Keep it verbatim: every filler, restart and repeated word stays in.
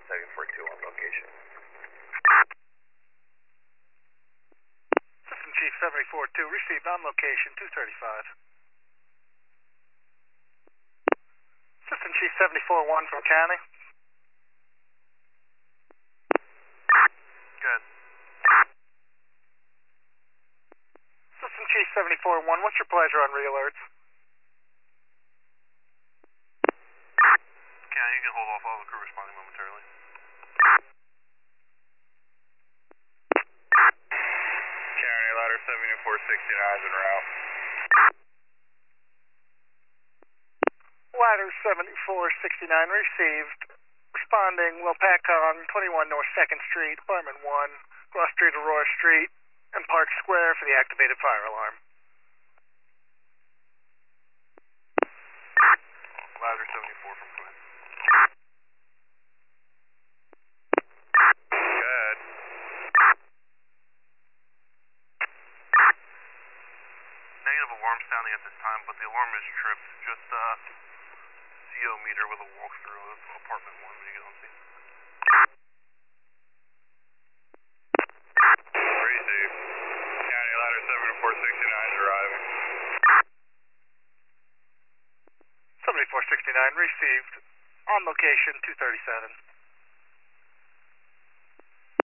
seven four two on location. Assistant Chief seventy-four two, received on location two thirty-five. Assistant Chief seventy-four one from County. Good. Assistant Chief seventy-four one, what's your pleasure on re-alerts? County, you can hold off, all the crew responding momentarily. County, ladder seventy-four sixty-nine is en route. Ladder seventy-four sixty-nine received. Responding, Wilpacon, twenty-one North second Street, Apartment one, Cross Street, Aurora Street, and Park Square for the activated fire alarm. Ladder seventy-four from Quinn. Good. Negative alarm sounding at this time, but the alarm is tripped. Just uh, C O meter with a walkthrough of apartment one when you get on scene. Receive. County ladder seventy-four sixty-nine is arriving. seventy-four sixty-nine received. On location two thirty-seven.